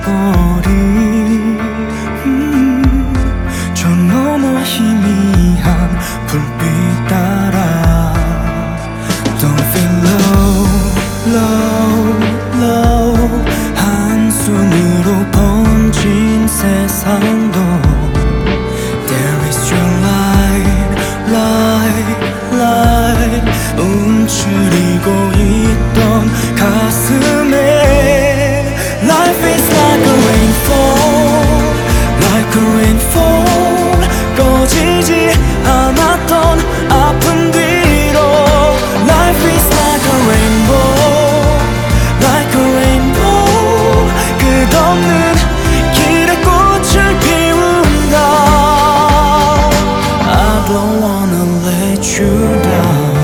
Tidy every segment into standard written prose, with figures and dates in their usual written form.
멈춰버린 저 너머 희미한 불빛 따라 Don't feel low, low, low 한숨으로 번진 세상도 There is your light, light, light 움츠리고 있던 가슴에 Life is like a rainfall, like a rainfall 꺼지지 않았던 아픔 뒤로 Life is like a rainbow, like a rainbow 끝없는 길에 꽃을 피운다 I don't wanna let you down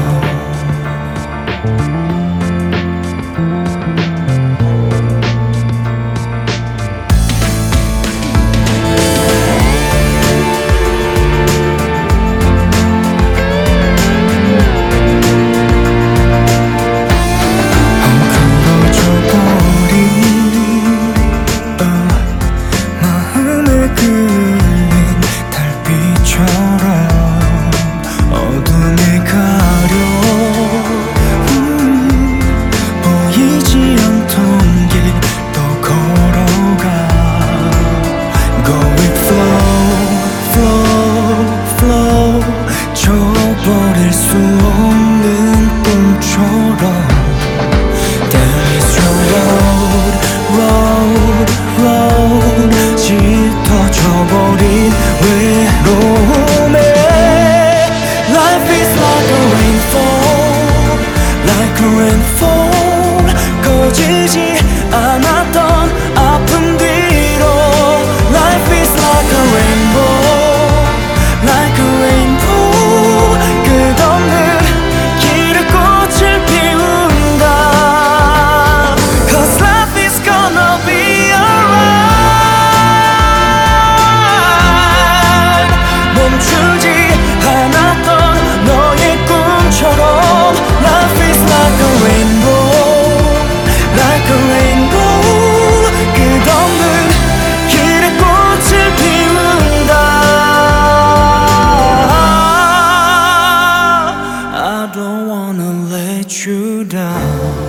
버릴 수 없는 꿈처럼 There is your road, road, road 짙어져버린 외로움에 Life is like a rainfall, like a rainfall 꺼지지 않았던 아픔 뒤로 Life is like a rainbow, like a rainbow 끝없는 길에 꽃을 피운다 Cause life is gonna be alright 멈추지 않았던 너의 꿈처럼 Life is like a rainbow, like a rainbow 끝없는 길에 꽃을 피운다 I don't wanna let you down